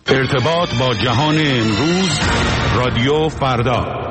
ارتباط با جهان امروز، رادیو فردا.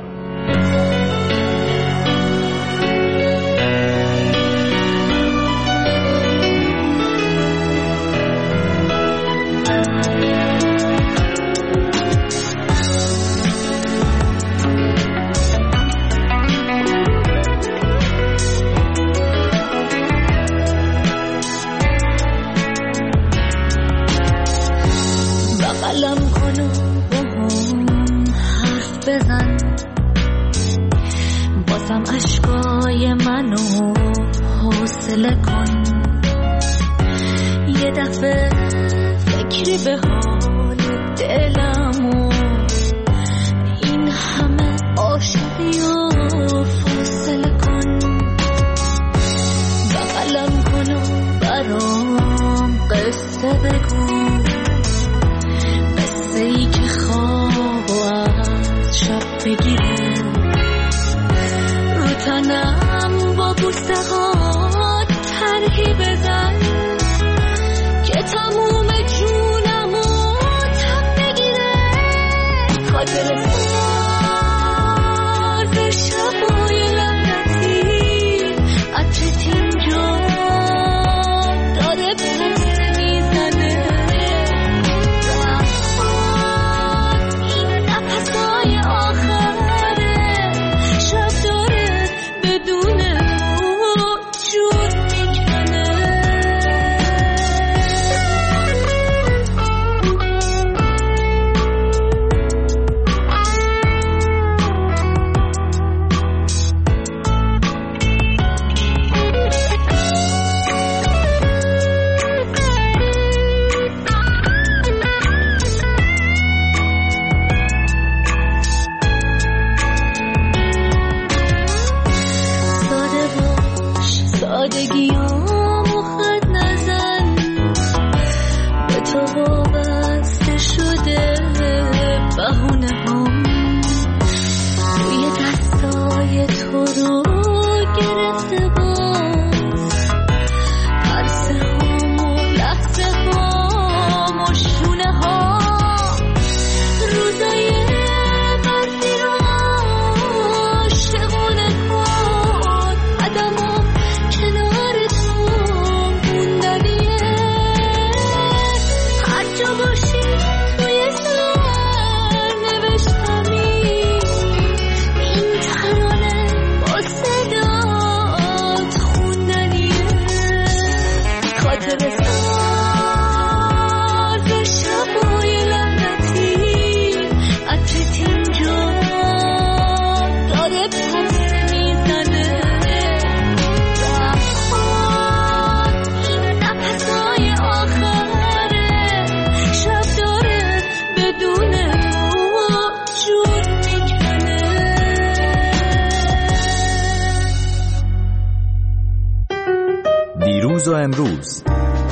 دیروز و امروز،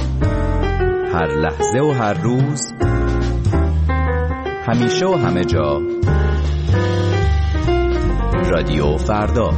هر لحظه و هر روز، همیشه و همه جا، رادیو فردا.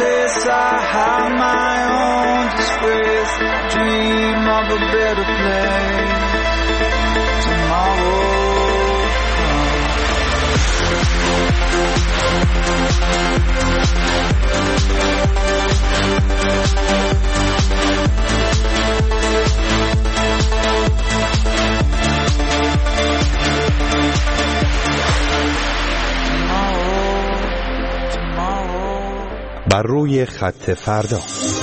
place I have my own disgrace. Dream of a better place. Tomorrow بر روی خط فردا.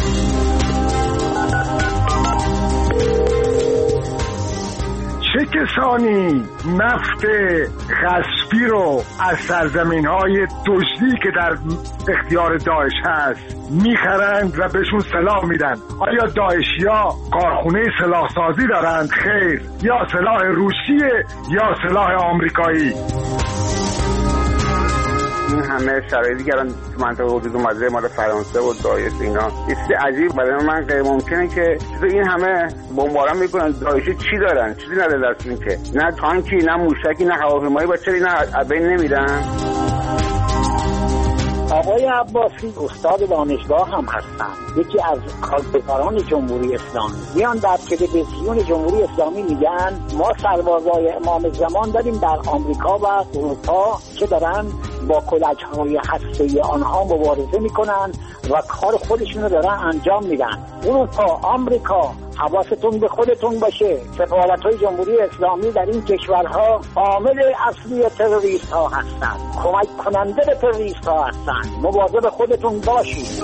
چه کسانی نفت غصبی رو از سرزمین‌های دزدی که در اختیار داعش هست میخرند و بهشون سلاح میدن؟ آیا داعشیا کارخونه سلاحسازی دارند؟ خیر. یا سلاح روسیه یا سلاح آمریکایی. این همه شرایطی که الان تو منطقه وجود اومده مال فرانسه و داعش اینا چیز عجیب برای من غیر ممکنه که این همه بمباران میکنن. داعشی چی دارن؟ چیزی نداره دستشون که نه تانکی نه موشکی نه هواپیمایی. با چرا اینا از بین نمیرن؟ آقای عباسی استاد دانشگاه هم هستن، یکی از کارگزاران جمهوری اسلامی. میان در تلویزیون جمهوری اسلامی میگن ما سربازای امام زمان داریم در آمریکا و اروپا که دارن با کلچهای هسته‌ای آنها مبارزه میکنن و کار خودشون رو دارن انجام میدن. اروپا، آمریکا، حواستون به خودتون باشه. سفارت‌های جمهوری اسلامی در این کشورها عامل اصلی تروریست ها هستن، کمک کننده به تروریست ها هستن. مواظب خودتون باشید.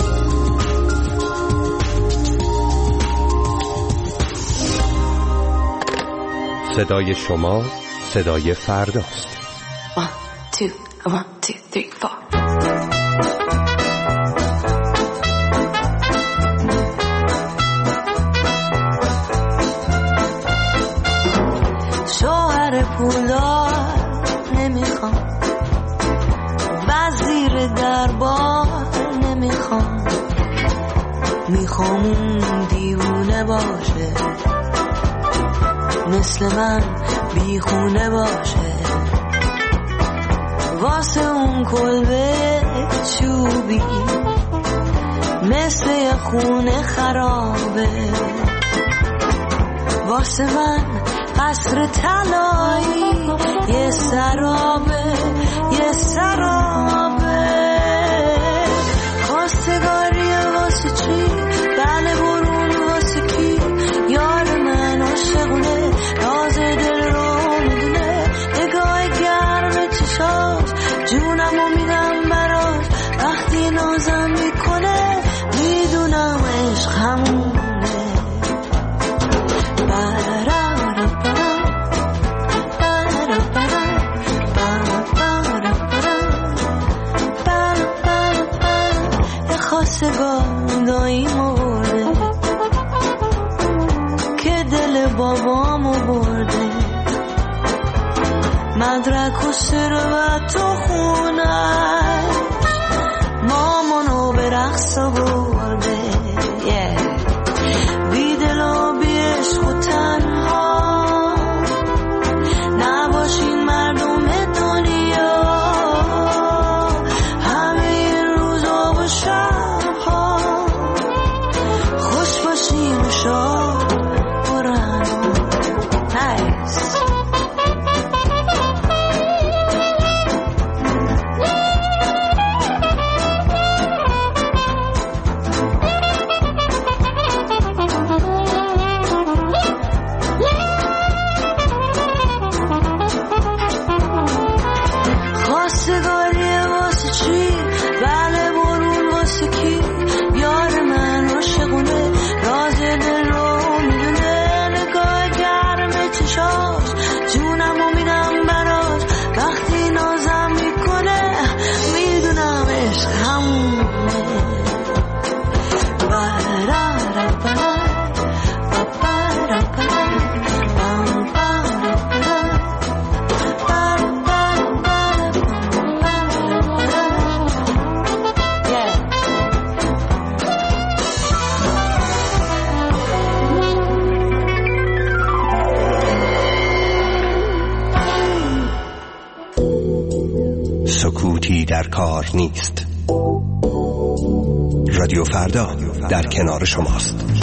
صدای شما صدای فرداست. 1 2 3 4 شوهر پولدار نمیخوام، وزیر دربار نمیخوام، میخوام اون دیوونه باشه مثل من بیخونه باشه، واسه اون کلبه چوبی مثل یه خونه خرابه، واسه من قصر طلایی یه سرابه یه سرابه. خواستگاری واسه چی؟ بله برون واسه کی؟ یار من عاشقونه راز دل رو میدونه، نگاه گرم چشاش جونمو میدم براش، وقتی نازم میکنه میدونم عشق همونه. خواستگاریمو برده که دل بابامو برده، مدرک و ثروت و خونش مامانو به رقص برده. بی دل و بی عشق و تنها نباشین مردم دنیا، همه روزا و شبها خوش باشین و شاد برن. سکوتی در کار نیست. رادیو فردا در کنار شماست.